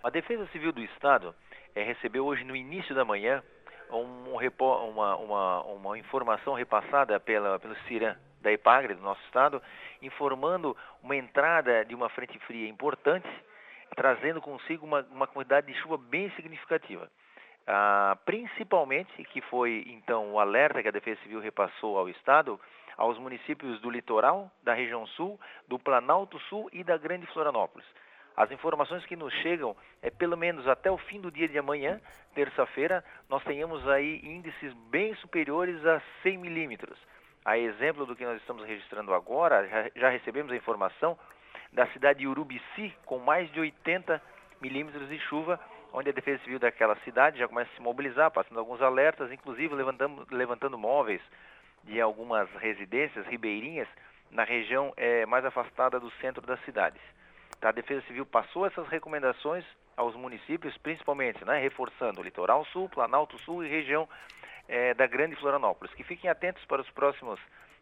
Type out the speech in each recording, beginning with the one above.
A Defesa Civil do Estado recebeu hoje no início da manhã uma informação repassada pelo CIRAM da EPAGRE do nosso estado, informando uma entrada de uma frente fria importante, trazendo consigo uma quantidade de chuva bem significativa. Principalmente, que foi então o alerta que a Defesa Civil repassou ao estado, aos municípios do litoral, da região sul, do Planalto Sul e da Grande Florianópolis. As informações que nos chegam pelo menos até o fim do dia de amanhã, terça-feira, nós tenhamos aí índices bem superiores a 100 milímetros. A exemplo do que nós estamos registrando agora, já recebemos a informação da cidade de Urubici, com mais de 80 milímetros de chuva, onde a Defesa Civil daquela cidade já começa a se mobilizar, passando alguns alertas, inclusive levantando móveis de algumas residências ribeirinhas na região mais afastada do centro das cidades. A Defesa Civil passou essas recomendações aos municípios, principalmente, reforçando o Litoral Sul, Planalto Sul e região da Grande Florianópolis, que fiquem atentos para os próximos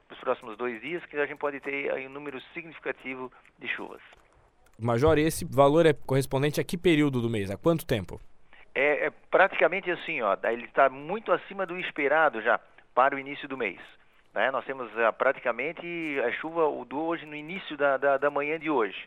2 dias, que a gente pode ter aí um número significativo de chuvas. Major, esse valor é correspondente a que período do mês? A quanto tempo? É praticamente assim, ele está muito acima do esperado já para o início do mês. Nós temos praticamente a chuva hoje no início da manhã de hoje.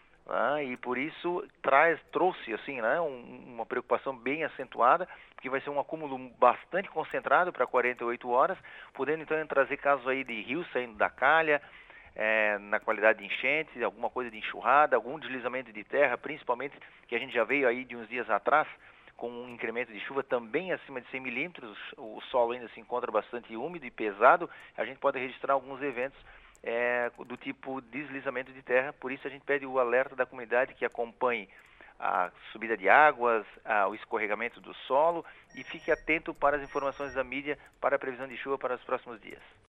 E por isso trouxe assim, uma preocupação bem acentuada, porque vai ser um acúmulo bastante concentrado para 48 horas, podendo então trazer casos aí de rios saindo da calha, na qualidade de enchente, alguma coisa de enxurrada, algum deslizamento de terra, principalmente que a gente já veio aí de uns dias atrás, com um incremento de chuva também acima de 100 milímetros, o solo ainda se encontra bastante úmido e pesado, a gente pode registrar alguns eventos do tipo deslizamento de terra, por isso a gente pede o alerta da comunidade que acompanhe a subida de águas, o escorregamento do solo e fique atento para as informações da mídia para a previsão de chuva para os próximos dias.